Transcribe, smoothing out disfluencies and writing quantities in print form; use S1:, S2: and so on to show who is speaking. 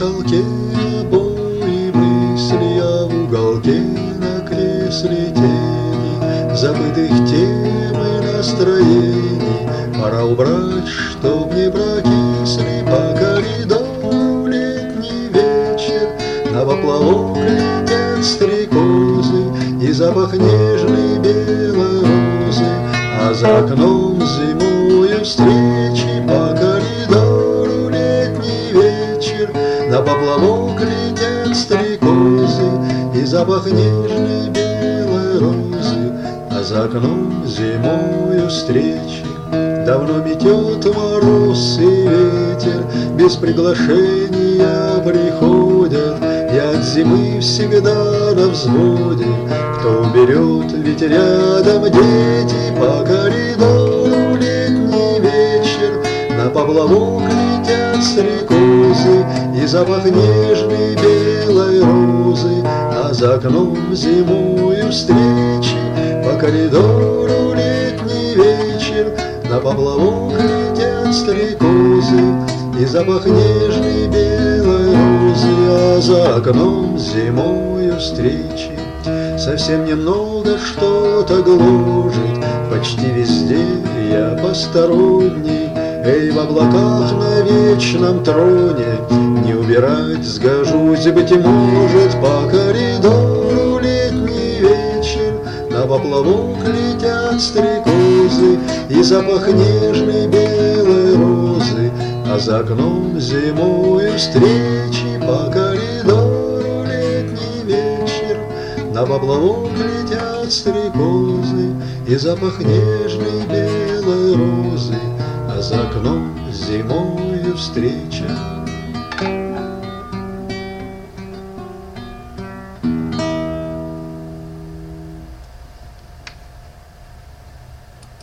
S1: шелке обои мысли, а в уголке на кресле тени забытых тем и настроений. Пора убрать, чтоб не прокисли по коридору летний вечер. На поплавок летят стрекозы, и запах нежной белой розы, а за окном зимою встречи по коридору летний вечер. На поплавок летят стрекозы, и запах нежной белой розы, а за окном зимою встречи. Давно метет мороз и ветер, без приглашения приходят, и от зимы всегда на взводе. Кто уберет, ведь рядом дети по коридору летний вечер. На поплавок летят стрекозы, и запах нежной белой розы, а за окном зимою встречи по коридору летний вечер. На поплавок летят стрекозы, и запах нежной белой розы, а за окном зимою встречи. Совсем немного что-то гложет, почти везде я посторонний. Эй, в облаках на вечном троне не убирать сгожусь, быть может, по коридору летний вечер. На поплавок летят стрекозы, и запах нежной белой розы, а за окном зимою встречи по коридору летний вечер. На поплавок летят стрекозы, и запах нежной белой розы, а за окном зимою встреча.